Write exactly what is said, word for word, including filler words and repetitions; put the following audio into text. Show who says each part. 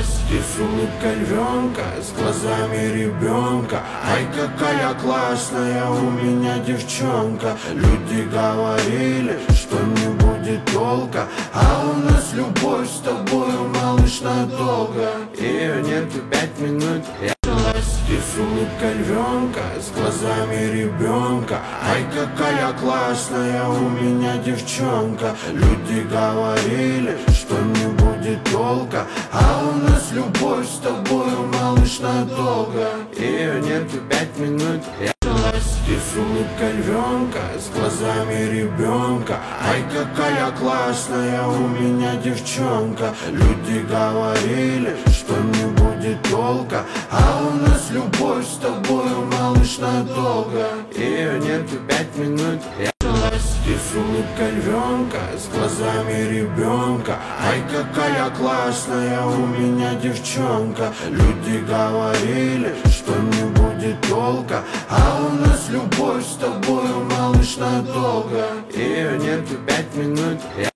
Speaker 1: Ты с улыбкой львенка, с глазами ребенка. Ай, какая классная у меня девчонка. Люди говорили, что не будет толка, а у нас любовь с тобою, малыш, надолго. Ее нету пять минут. Ты с улыбкой львенка, с глазами ребенка. Ай, какая классная у меня девчонка. Люди говорили, что не будет толка, а у нас любовь с тобою, малыш, надолго. Ее нету пять минут. Ты с улыбкой львенка, с глазами ребенка. Ай, какая классная у меня девчонка. Люди говорили, что не будет толка, а у нас любовь с тобою, малыш, надолго. Ее нету пять минут. Ты с улыбкой львенка, с глазами ребенка. Ай, какая классная у меня девчонка. Люди говорили, что не будет толка, а у нас любовь с тобою, малыш, надолго. Ее нету пять минут.